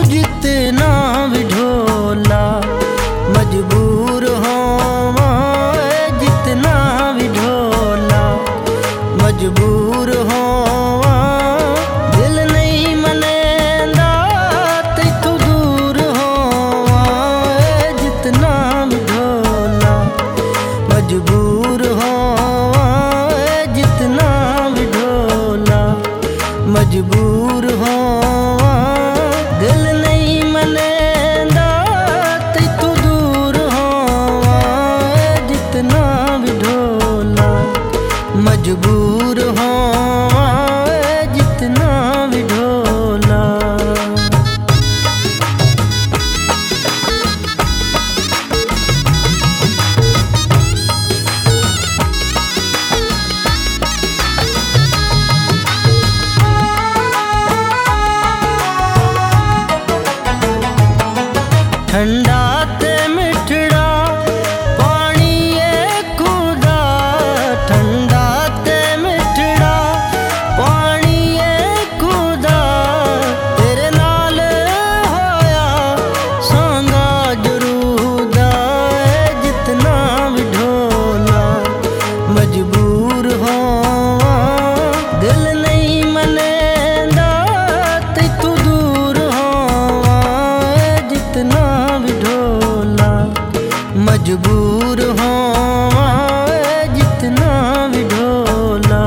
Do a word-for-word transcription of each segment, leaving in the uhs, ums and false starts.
जितना भी ढोला, मजबूर होवा जितना भी ढोला, मजबूर होवा दिल नहीं मनेंदा तैथों दूर होवा जितना भी ढोला, मजबूर होवा जितना भी ढोला, मजबूर होवा दिल नहीं मनेंदा तैथों दूर होवा जितना भी ढोला, मजबूर होवा जितना भी ढोला। ठंडा ते मिठड़ा पानी ए खुदा, ठंडा ते मिठड़ा पानी ए खुदा, तेरे नाल होया सांगा जरूदा जितना भी ढोला, मजबूर होवा दिल नहीं मनेंदा तैथों दूर होवा जितना भी ढोला, मजबूर होवा जितना भी ढोला।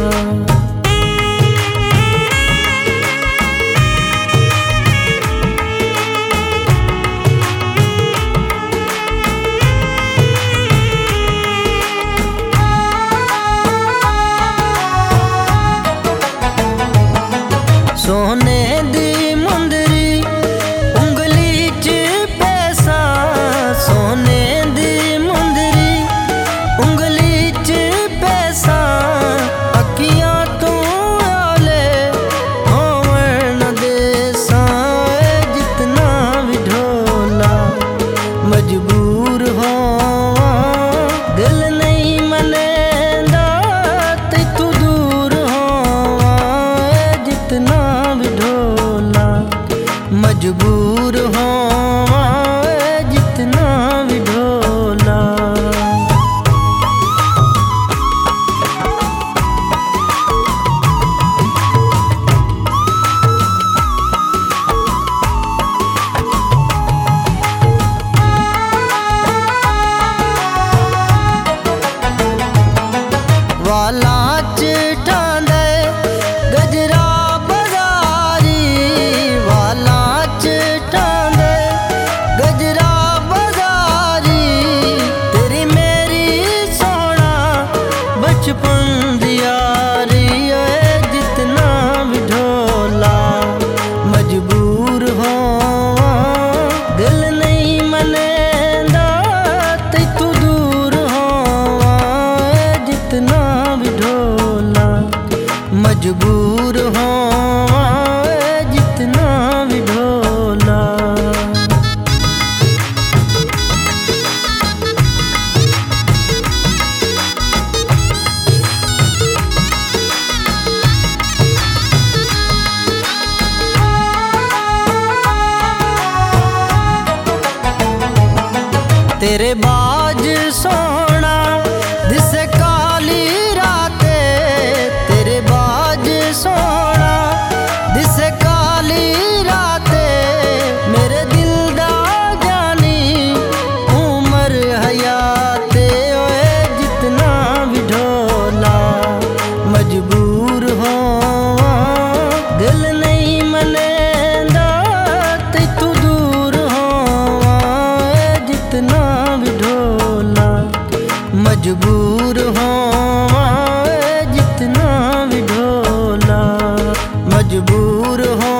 सोने दी मुंदरी उंगली च पैसा, सोने दी मुंदरी उंगली च पैसा, अखियां तो आले होवन देसा जितना भी ढोला, मजबूर होवा दिल नहीं मनेंदा तैथों दूर होवा जितना भी ढोला, मजबूर होवा जितना भी ढोला। वाला चिठांदे गजरा बाजारी, वाला चिठांदे गजरा बाजारी, तेरी मेरी सोना बचपन दी यारी जितना भी ढोला, मजबूर होवा दिल नहीं मनेंदा तैथों दूर होवा जितना भी ढोला, मजबूर होवा जितना भी ढोला। तेरे बाज सोना दिसे काली राते, तेरे बाज सोना दिसे काली राते, मेरे दिल दा जानी उमर हयाते ओए जितना भी ढोला, मजबूर होवा दिल नहीं मनेंदा तैथों दूर होवा जितना भी ढोला, मजबूर होवा जितना भी ढोला, मजबूर हो